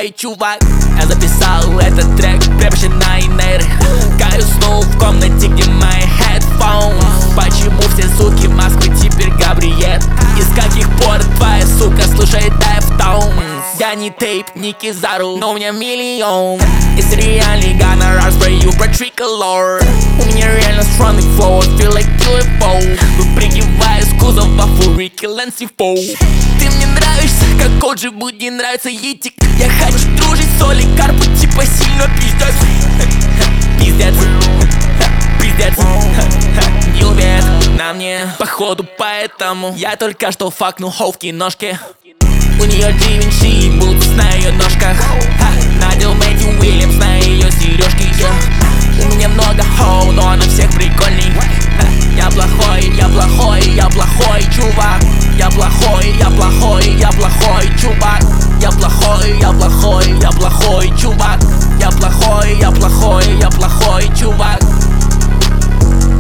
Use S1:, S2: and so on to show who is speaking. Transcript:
S1: плохой чувак. Я записал этот трек, превращенный нейры. Каю снова в комнате, где мои headphones. Почему все суки Москвы теперь Габриет? И с каких пор твоя сука слушает Deftones? Я не тейп, не Кизару, но у меня миллион. Если реальный гонорар, спрою про триколор. У меня реально странный флоу, feel like UFO. Выпрыгиваю с кузова фурики Лэнси Фоу. Ты мне нравишься, как Коджи, будет не нравится Етик. Я хочу дружить с Оли Карпу, типа сильно пиздец. Пиздец, пиздец. Не убед на мне, походу поэтому я только что факнул ховки ножки. У нее Givenchy, бутс на ее ножках. Надел Мэтью Уильямс на ее сережки. У меня много хоу, но она всех прикольней. Я плохой, я плохой, я плохой чувак. Я плохой, я плохой, я плохой чувак. Я плохой, я плохой, я плохой чувак. Я плохой, я плохой, я плохой чувак.